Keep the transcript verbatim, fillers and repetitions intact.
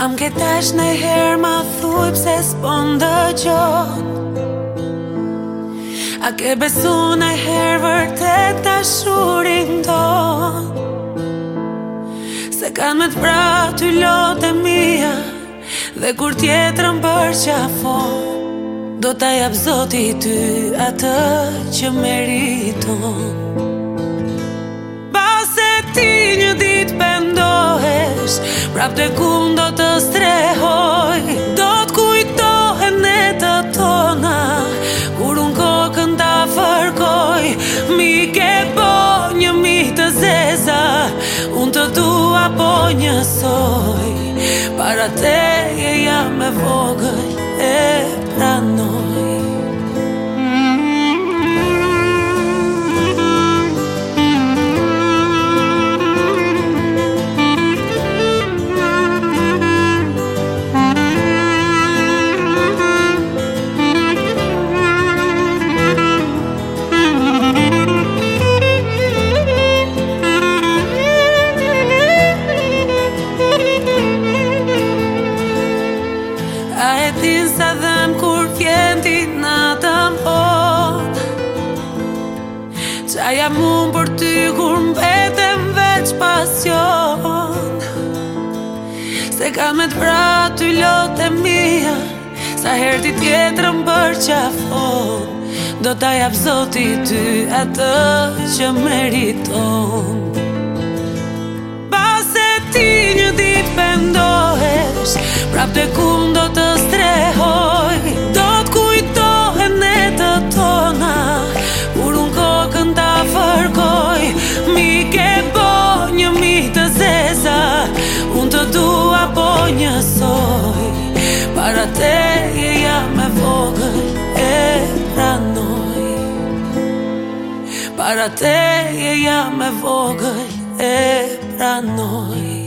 Am ke tash nej her ma thuj pse s'po ndëgjon. A ke besu nej her vërtet dashurin ton? Se kanë me t'pra ty lotë e mia, dhe kur tjetrën për qafon, do t'a jap Zoti ty atë që meriton. Pase ti një dit pendohesh, prap të kun do të strehoj, do t'kujtohen netët tona, kur unë kokën t'a fërkoj. Mi ke po një mi të zeza, unë të dua po njësoj, para teje jam e vogël e pranoj. A e din sa dhem kur vjen ti natën pot, qa jam unë për ty kur mbetem veç pasion. Se ka me t'pra ty lotë e mia, sa her ti tjetrën për qafon, do t'a jap Zoti ty atë që meriton. Pase ti një dit pendohesh, prap të kun do të strehoj, do t'kujtohen netët tona, kur unë kokën t'a fërkoj. Mi ke po një mi të zeza, unë të dua po njësoj, para teje jam e vogël e pranoj. Para teje jam e vogël e pranoj.